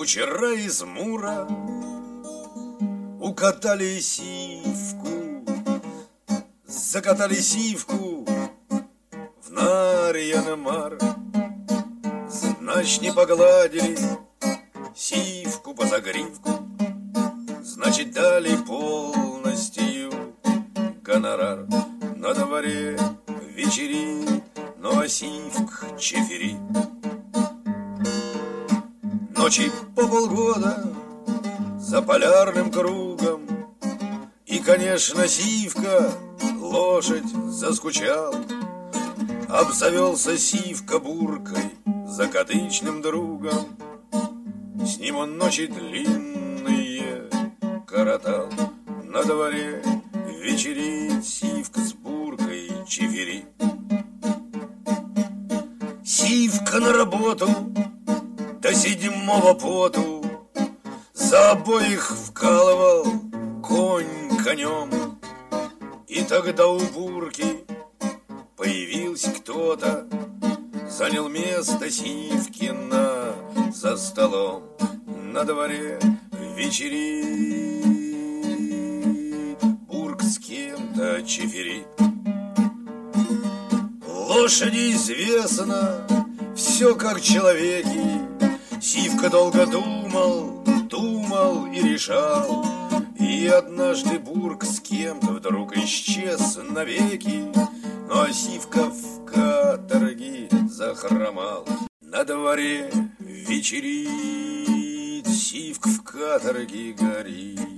Кучера из Мура укатали сивку, закатали сивку в Нарьян-Мар. Значит, не погладили сивку по загривку, значит, дали полностью гонорар. На дворе вечерит, но а сивк чеферит. Ночи по полгода за полярным кругом, и, конечно, сивка, лошадь, заскучал. Обзавелся сивка буркой, закадычным другом. С ним он ночи длинные коротал. На дворе вечерит, сивка с буркой чеферит. Сивка на работу до седьмого поту, за обоих вкалывал конь конем. И тогда у бурки появился кто-то, занял место Сивкина за столом. На дворе вечерит, бурк с кем-то чеферит. Лошади известно все как человеки. Сивка долго думал и решал, и однажды бурк с кем-то вдруг исчез навеки. Ну а сивка в каторге захромал. На дворе вечерит, сивка в каторге горит.